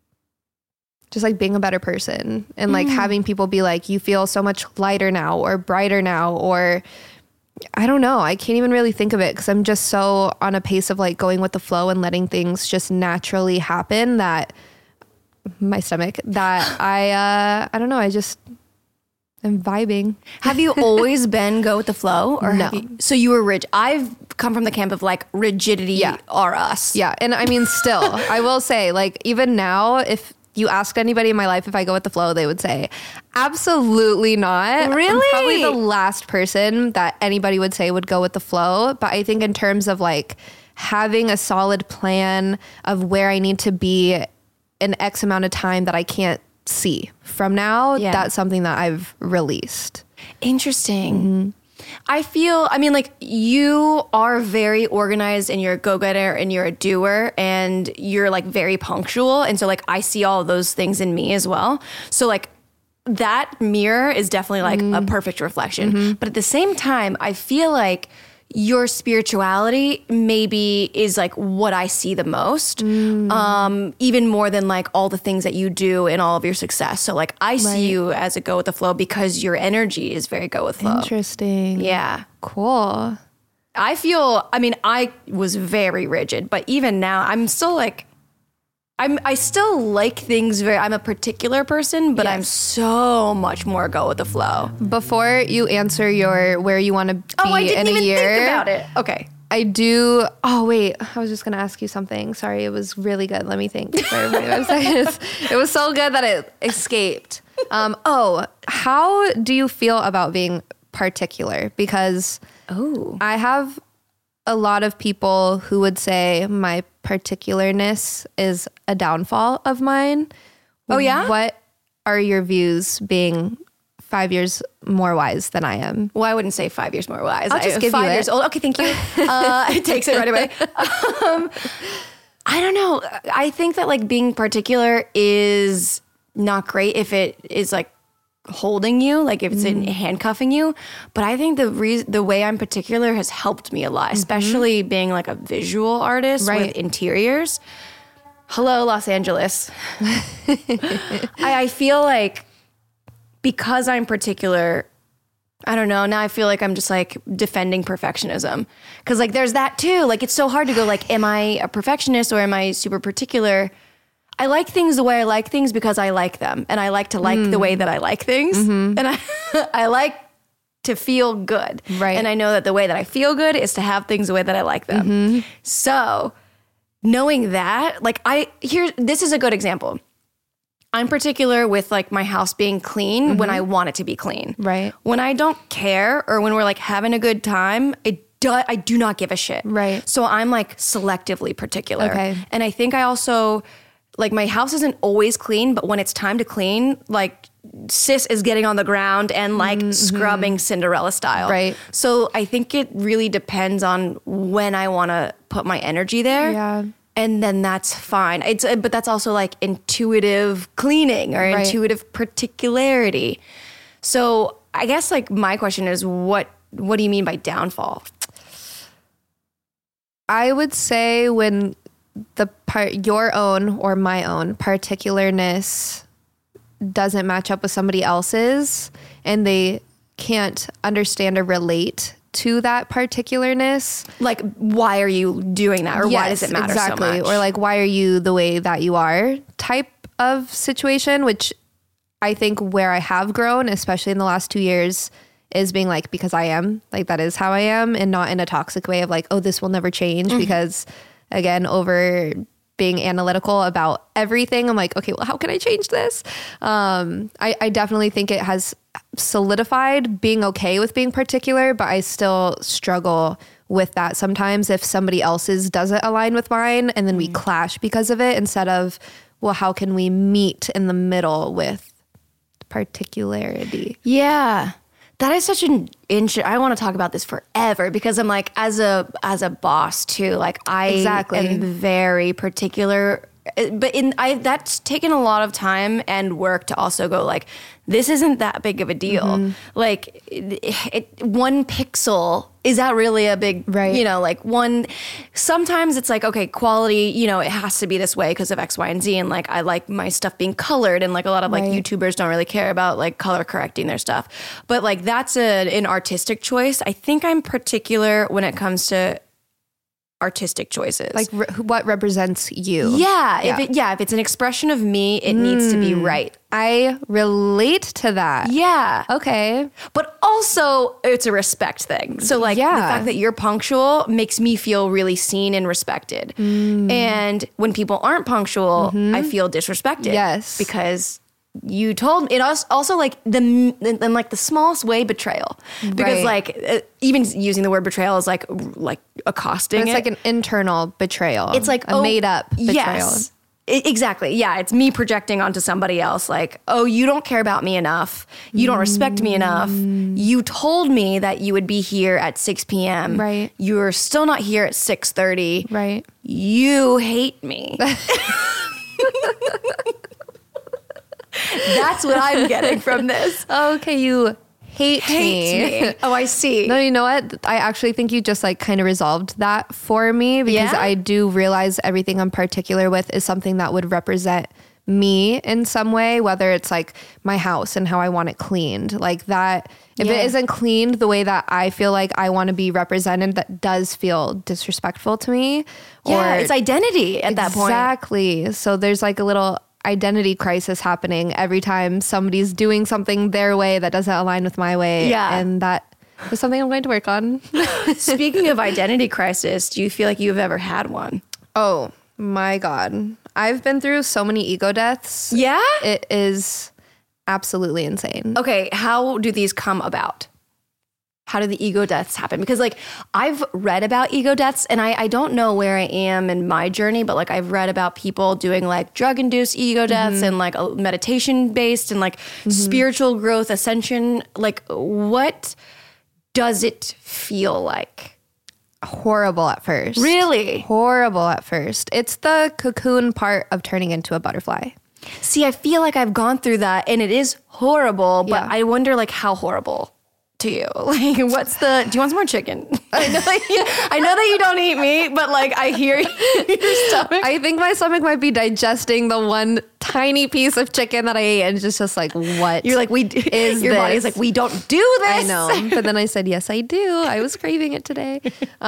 just like being a better person and like having people be like, you feel so much lighter now or brighter now, or I don't know. I can't even really think of it because I'm just so on a pace of like going with the flow and letting things just naturally happen that my stomach that I don't know. I just am vibing. Have you always been go with the flow? Or no. So you were rigid. I've come from the camp of like rigidity are us. Yeah. And I mean, still, I will say like even now, if you asked anybody in my life if I go with the flow, they would say, absolutely not. Really? I'm probably the last person that anybody would say would go with the flow. But I think in terms of like having a solid plan of where I need to be in X amount of time that I can't see from now, that's something that I've released. Interesting. I feel, I mean, like you are very organized and you're a go-getter and you're a doer and you're like very punctual. And so like I see all of those things in me as well. So like that mirror is definitely like a perfect reflection. But at the same time, I feel like your spirituality maybe is like what I see the most, even more than like all the things that you do and all of your success. So like I see you as a go with the flow because your energy is very go with flow. Interesting. Yeah. Cool. I feel, I mean, I was very rigid, but even now I'm still like, I still like things I'm a particular person, but I'm so much more go with the flow. Before you answer your where you want to be I didn't in a even year, think about it. Okay. I do. Oh, wait. I was just going to ask you something. Sorry. It was really good. Let me think. It was so good that it escaped. How do you feel about being particular? Because I have a lot of people who would say my particularness is a downfall of mine. Oh, yeah? What are your views being 5 years more wise than I am? Well, I wouldn't say 5 years more wise. I'll just give 5 you years old. Okay, thank you. It takes it right away. I don't know. I think that like being particular is not great if it is like holding you, like if it's in handcuffing you. But I think the way I'm particular has helped me a lot, especially being like a visual artist with interiors. Hello, Los Angeles. I feel like because I'm particular, I don't know, now I feel like I'm just like defending perfectionism. Cause like there's that too. Like it's so hard to go like, am I a perfectionist or am I super particular? I like things the way I like things because I like them. And I like to like the way that I like things. And I like to feel good. Right. And I know that the way that I feel good is to have things the way that I like them. So knowing that, like this is a good example. I'm particular with like my house being clean when I want it to be clean. Right. When I don't care or when we're like having a good time, I do not give a shit. Right. So I'm like selectively particular. Okay. And I think I also, like my house isn't always clean, but when it's time to clean, like sis is getting on the ground and like scrubbing Cinderella style. Right. So I think it really depends on when I want to put my energy there. Yeah. And then that's fine. But that's also like intuitive cleaning or intuitive particularity. So I guess like my question is, what do you mean by downfall? I would say when your own or my own particularness doesn't match up with somebody else's and they can't understand or relate to that particularness. Like, why are you doing that? Or why does it matter so much? Or like, why are you the way that you are type of situation, which I think where I have grown, especially in the last 2 years, is being like, because I am, like, that is how I am, and not in a toxic way of like, oh, this will never change. Because again, over being analytical about everything, I'm like, okay, well, how can I change this? I definitely think it has solidified being okay with being particular, but I still struggle with that sometimes if somebody else's doesn't align with mine and then we clash because of it, instead of, well, how can we meet in the middle with particularity? Yeah. That is such an I want to talk about this forever because I'm like, as a boss too, like I am very particular, but that's taken a lot of time and work to also go like, this isn't that big of a deal. Like one pixel, is that really a big, you know, like sometimes it's like, okay, quality, you know, it has to be this way because of X, Y, and Z. And like, I like my stuff being colored, and like a lot of like YouTubers don't really care about like color correcting their stuff. But like, that's an artistic choice. I think I'm particular when it comes to artistic choices. Like what represents you. Yeah. If it's an expression of me, it needs to be right. I relate to that. Yeah. Okay. But also it's a respect thing. So like the fact that you're punctual makes me feel really seen and respected. And when people aren't punctual, I feel disrespected. Yes. Because you told it also like in like the smallest way betrayal, because like even using the word betrayal is like accosting. But it's like an internal betrayal. It's like a made up betrayal. Yes, exactly. Yeah, it's me projecting onto somebody else. Like, oh, you don't care about me enough. You don't respect me enough. You told me that you would be here at 6 p.m. Right. You're still not here at 6:30. Right. You hate me. That's what I'm getting from this. Okay, you hate me. Oh, I see. No, you know what? I actually think you just like kind of resolved that for me, because I do realize everything I'm particular with is something that would represent me in some way, whether it's like my house and how I want it cleaned. Like that, if it isn't cleaned the way that I feel like I want to be represented, that does feel disrespectful to me. Yeah, it's identity at that point. Exactly. So there's like a little identity crisis happening every time somebody's doing something their way that doesn't align with my way. Yeah. And that is something I'm going to work on. Speaking of identity crisis, do you feel like you've ever had one? Oh my God. I've been through so many ego deaths. Yeah? It is absolutely insane. Okay, how do these come about? How do the ego deaths happen? Because like I've read about ego deaths, and I don't know where I am in my journey, but like I've read about people doing like drug-induced ego deaths and like meditation-based and like spiritual growth, ascension. Like what does it feel like? Horrible at first. Really? Horrible at first. It's the cocoon part of turning into a butterfly. See, I feel like I've gone through that and it is horrible, but Yeah. I wonder like how horrible to you. Like do you want some more chicken? I know that you don't eat meat, but like I hear your stomach. I think my stomach might be digesting the one tiny piece of chicken that I ate, and it's just like, what? You're like, your body's like, we don't do this. I know. But then I said, yes, I do. I was craving it today.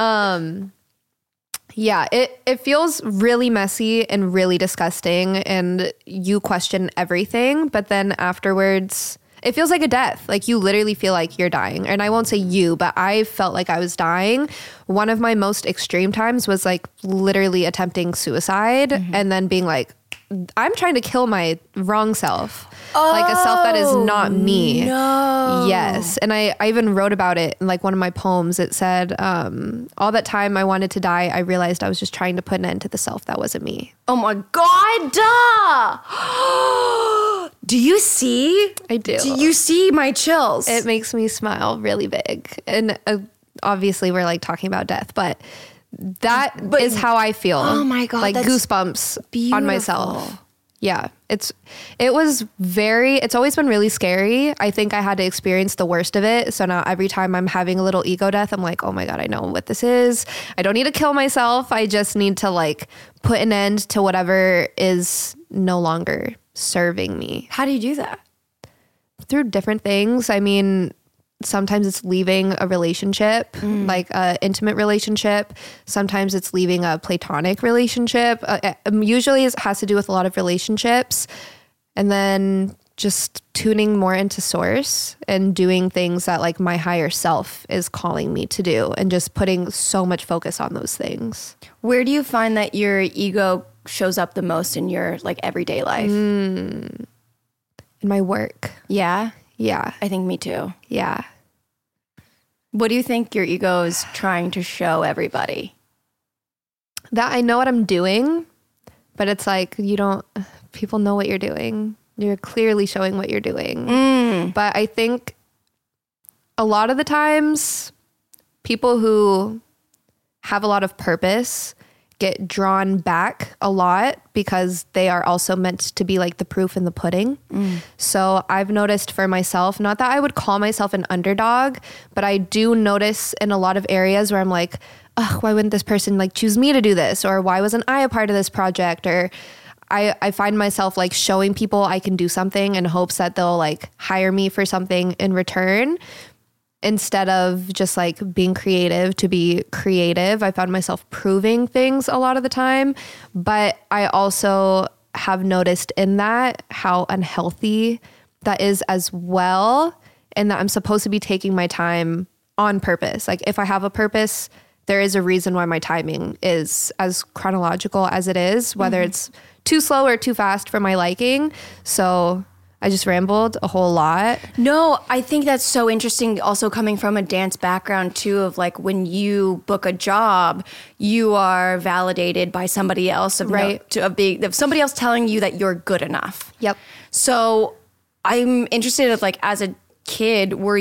Yeah, it feels really messy and really disgusting, and you question everything. But then afterwards, it feels like a death. Like you literally feel like you're dying. And I won't say you, but I felt like I was dying. One of my most extreme times was like literally attempting suicide and then being like, I'm trying to kill my wrong self. Like a self that is not me. No. Yes. And I even wrote about it in like one of my poems. It said, all that time I wanted to die, I realized I was just trying to put an end to the self that wasn't me. Oh my God, duh. Do you see? I do. Do you see my chills? It makes me smile really big. And obviously we're like talking about death, but that is how I feel. Oh my God, like that's goosebumps on myself. Yeah. It's always been really scary. I think I had to experience the worst of it. So now every time I'm having a little ego death, I'm like, oh my God, I know what this is. I don't need to kill myself. I just need to like put an end to whatever is no longer serving me. How do you do that? Through different things. I mean, sometimes it's leaving a relationship, like an intimate relationship. Sometimes it's leaving a platonic relationship. Usually it has to do with a lot of relationships. And then just tuning more into source and doing things that like my higher self is calling me to do, and just putting so much focus on those things. Where do you find that your ego shows up the most in your like everyday life? In my work. Yeah. Yeah. I think me too. Yeah. What do you think your ego is trying to show everybody? That I know what I'm doing, but it's like people know what you're doing. You're clearly showing what you're doing. But I think a lot of the times people who have a lot of purpose get drawn back a lot because they are also meant to be like the proof in the pudding. So I've noticed for myself, not that I would call myself an underdog, but I do notice in a lot of areas where I'm like, oh, why wouldn't this person like choose me to do this? Or why wasn't I a part of this project? Or I find myself like showing people I can do something in hopes that they'll like hire me for something in return. Instead of just like being creative to be creative, I found myself proving things a lot of the time. But I also have noticed in that how unhealthy that is as well. And that I'm supposed to be taking my time on purpose. Like if I have a purpose, there is a reason why my timing is as chronological as it is, whether it's too slow or too fast for my liking. So I just rambled a whole lot. No, I think that's so interesting. Also coming from a dance background too, of like when you book a job, you are validated by somebody else, of somebody else telling you that you're good enough. Yep. So I'm interested of like as a kid, were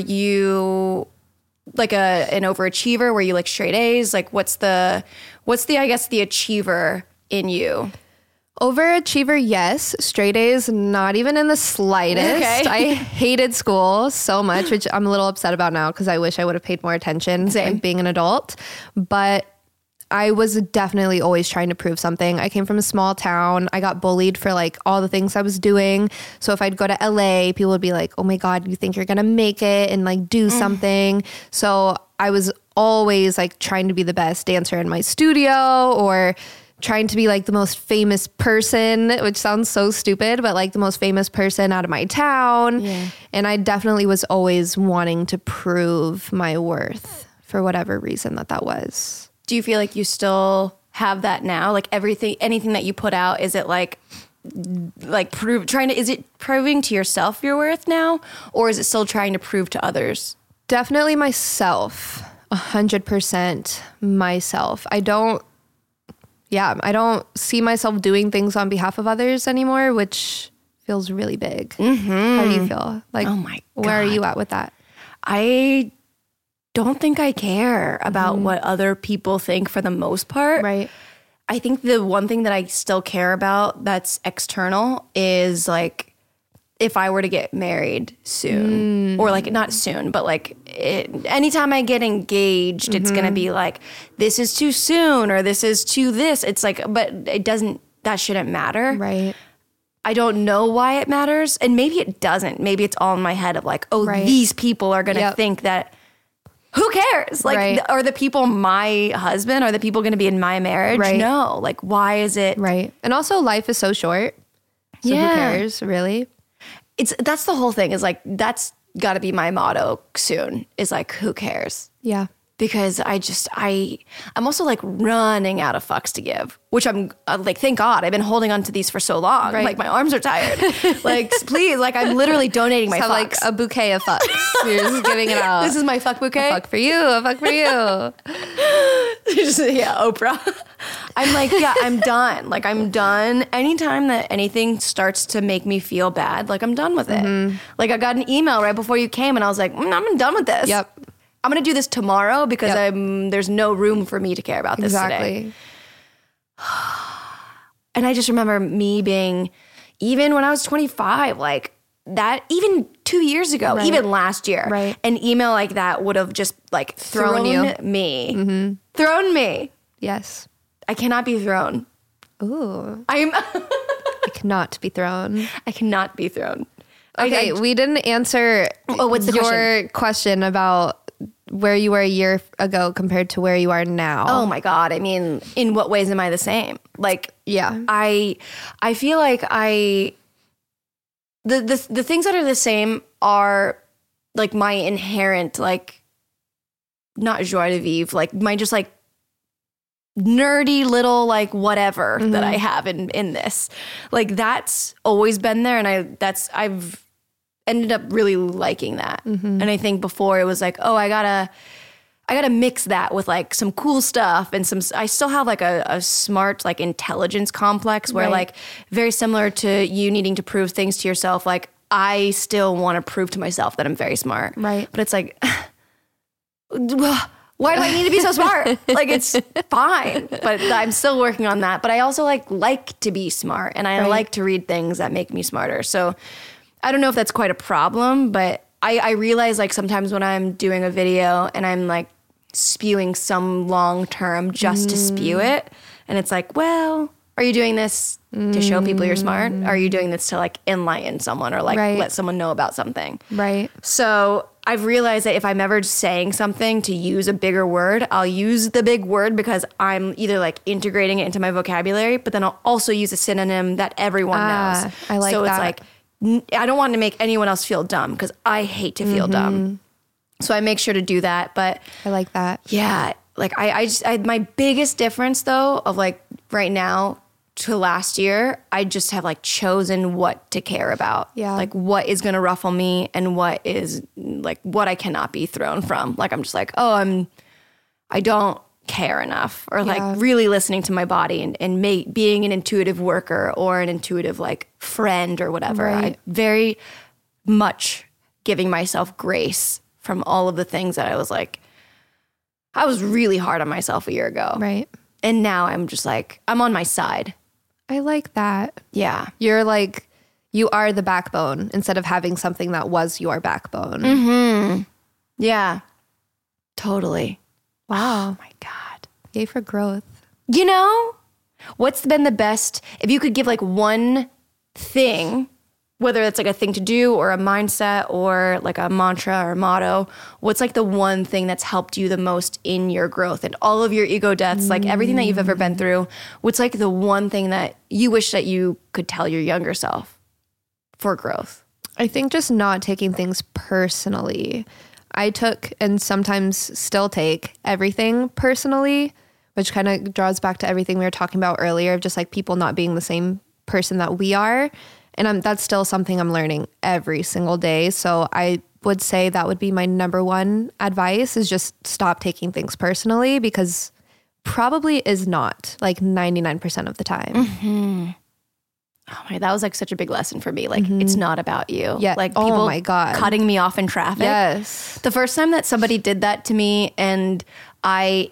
you like an overachiever? Were you like straight A's? Like what's the I guess the achiever in you? Overachiever, yes. Straight A's, not even in the slightest. Okay. I hated school so much, which I'm a little upset about now because I wish I would have paid more attention being an adult. But I was definitely always trying to prove something. I came from a small town. I got bullied for like all the things I was doing. So if I'd go to LA, people would be like, oh my God, you think you're going to make it and like do something. So I was always like trying to be the best dancer in my studio, or trying to be like the most famous person, which sounds so stupid, but like the most famous person out of my town. Yeah. And I definitely was always wanting to prove my worth for whatever reason that was. Do you feel like you still have that now? Like anything that you put out, is it like is it proving to yourself your worth now? Or is it still trying to prove to others? Definitely myself, 100% myself. I don't see myself doing things on behalf of others anymore, which feels really big. How do you feel? Like, oh my God. Where are you at with that? I don't think I care about what other people think for the most part. Right. I think the one thing that I still care about that's external is like if I were to get married soon, or like not soon, but like anytime I get engaged, it's going to be like, this is too soon or this is too this. It's like, but that shouldn't matter. Right. I don't know why it matters. And maybe it doesn't. Maybe it's all in my head of like, these people are going to think that, who cares? Like, are the people my husband? Are the people going to be in my marriage? Right. No. Like, why is it? Right. And also life is so short. So who cares, really? That's the whole thing is like, that's got to be my motto soon is like, who cares? Yeah. Because I'm also like running out of fucks to give, which I'm like, thank God I've been holding on to these for so long. Right. Like my arms are tired. Like, please, like I'm literally donating my fucks. Like a bouquet of fucks. You're just giving it out. This is my fuck bouquet. A fuck for you. A fuck for you. Oprah. I'm like, I'm done. Like I'm done. Anytime that anything starts to make me feel bad, like I'm done with it. Like I got an email right before you came and I was like, I'm done with this. Yep. I'm going to do this tomorrow because there's no room for me to care about this today. And I just remember me being, even when I was 25, like that, even 2 years ago, even last year, an email like that would have just like thrown me. Thrown me. Yes. I cannot be thrown. Ooh. I cannot be thrown. I cannot be thrown. Okay, we didn't answer what's the your question about where you were a year ago compared to where you are now. Oh my God. I mean, in what ways am I the same? Like, yeah. I feel like the things that are the same are like my inherent, like, not joie de vivre, like my just like nerdy little like whatever that I have in this. Like that's always been there, and I've ended up really liking that. And I think before it was like, oh, I gotta mix that with like some cool stuff and I still have like a smart like intelligence complex where like very similar to you needing to prove things to yourself. Like I still want to prove to myself that I'm very smart. Right. But it's like, why do I need to be so smart? Like it's fine, but I'm still working on that. But I also like to be smart, and I like to read things that make me smarter. So I don't know if that's quite a problem, but I realize like sometimes when I'm doing a video and I'm like spewing some long term just to spew it, and it's like, well, are you doing this to show people you're smart? Are you doing this to like enlighten someone or like let someone know about something? Right. So I've realized that if I'm ever saying something to use a bigger word, I'll use the big word because I'm either like integrating it into my vocabulary, but then I'll also use a synonym that everyone knows. I like so that. It's like, I don't want to make anyone else feel dumb because I hate to feel dumb. So I make sure to do that. But I like that. Yeah. Like I my biggest difference though of like right now to last year, I just have like chosen what to care about. Yeah. Like what is going to ruffle me and what is like what I cannot be thrown from. Like I'm just like, oh, I don't care enough, or like really listening to my body and being an intuitive worker or an intuitive like friend or whatever. I very much giving myself grace from all of the things that I was really hard on myself a year ago. Right. And now I'm just like, I'm on my side. I like that. Yeah. You're like, you are the backbone instead of having something that was your backbone. Yeah. Totally. Wow. Oh my God. Yay for growth. You know, what's been the best, if you could give like one thing, whether it's like a thing to do or a mindset or like a mantra or motto, what's like the one thing that's helped you the most in your growth and all of your ego deaths, like everything that you've ever been through? What's like the one thing that you wish that you could tell your younger self for growth? I think just not taking things personally. I took and sometimes still take everything personally, which kind of draws back to everything we were talking about earlier of just like people not being the same person that we are. And that's still something I'm learning every single day. So I would say that would be my number one advice is just stop taking things personally, because probably is not like 99% of the time. Oh my, that was like such a big lesson for me. Like it's not about you. Yeah. Like people oh my God. cutting me off in traffic. Yes. The first time that somebody did that to me and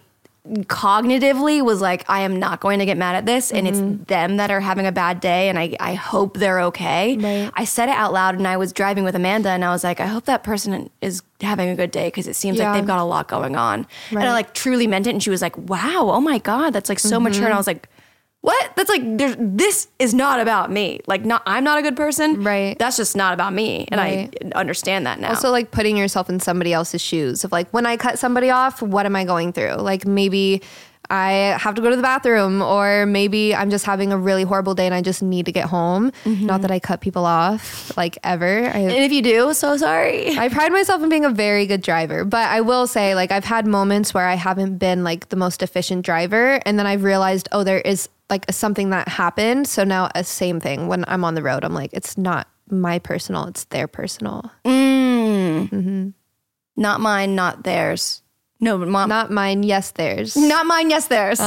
cognitively was like, I am not going to get mad at this. And it's them that are having a bad day. And I hope they're okay. Right. I said it out loud and I was driving with Amanda and I was like, I hope that person is having a good day because it seems like they've got a lot going on. Right. And I like truly meant it. And she was like, wow, oh my God, that's like so mature. And I was like, what? That's like, this is not about me. Like, I'm not a good person. Right. That's just not about me. And Right. I understand that now. Also, like putting yourself in somebody else's shoes of like, when I cut somebody off, what am I going through? Like maybe I have to go to the bathroom, or maybe I'm just having a really horrible day and I just need to get home. Not that I cut people off like ever. and if you do, so sorry. I pride myself in being a very good driver, but I will say like I've had moments where I haven't been like the most efficient driver. And then I've realized, oh, there is like something that happened. So now a same thing when I'm on the road, I'm like, it's not my personal, it's their personal. Not mine, not theirs. No, but mom. Not mine, yes, theirs. Not mine, yes, theirs.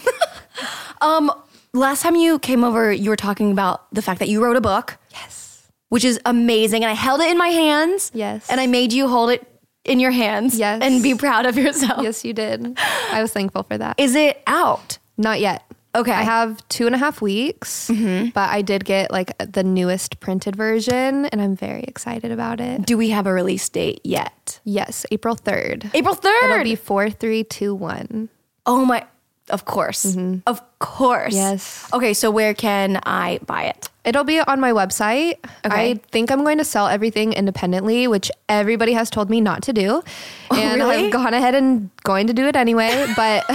Last time you came over, you were talking about the fact that you wrote a book. Yes. Which is amazing. And I held it in my hands. Yes. And I made you hold it in your hands. Yes. And be proud of yourself. Yes, you did. I was thankful for that. Is it out? Not yet. Okay. I have 2.5 weeks, but I did get like the newest printed version and I'm very excited about it. Do we have a release date yet? Yes, April 3rd. April 3rd. It'll be 4-3-2-1. Oh my, of course. Of course. Yes. Okay, so where can I buy it? It'll be on my website. Okay. I think I'm going to sell everything independently, which everybody has told me not to do. And really? I've gone ahead and going to do it anyway, but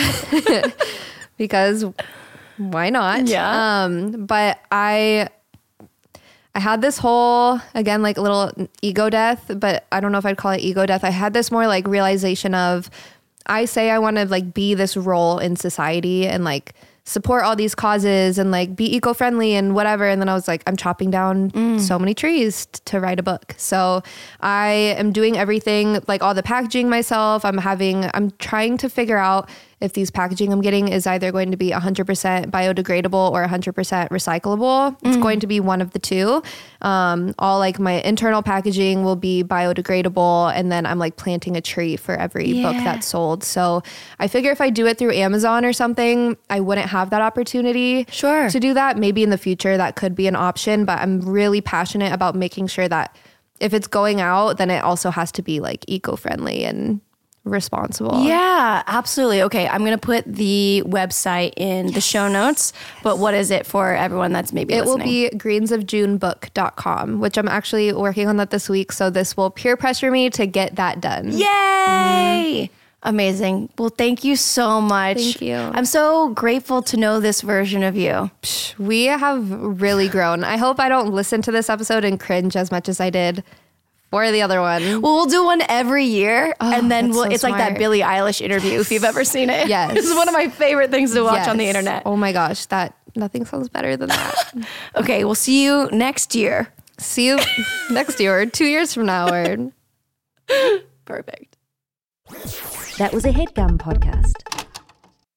because why not? Yeah. But I had this whole, again, like a little ego death, but I don't know if I'd call it ego death. I had this more like realization of, I say I want to like be this role in society and like support all these causes and like be eco-friendly and whatever. And then I was like, I'm chopping down so many trees to write a book. So I am doing everything, like all the packaging myself. I'm trying to figure out if these packaging I'm getting is either going to be 100% biodegradable or 100% recyclable. It's going to be one of the two. All like my internal packaging will be biodegradable. And then I'm like planting a tree for every book that's sold. So I figure if I do it through Amazon or something, I wouldn't have that opportunity to do that. Maybe in the future that could be an option, but I'm really passionate about making sure that if it's going out, then it also has to be like eco-friendly and responsible. Yeah, absolutely. Okay, I'm going to put the website in the show notes, but what is it for everyone that's maybe It listening? will be greensofjunebook.com, which I'm actually working on that this week. So this will peer pressure me to get that done. Yay! Amazing. Well, thank you so much. Thank you. I'm so grateful to know this version of you. We have really grown. I hope I don't listen to this episode and cringe as much as I did for the other one. Well, we'll do one every year, and then that's so it's like that smart. Billie Eilish interview, if you've ever seen it. Yes. This is one of my favorite things to watch on the Yes. internet. Oh my gosh, nothing sounds better than that. Okay, we'll see you next year. See you next year or 2 years from now. Or Perfect. That was a HeadGum podcast.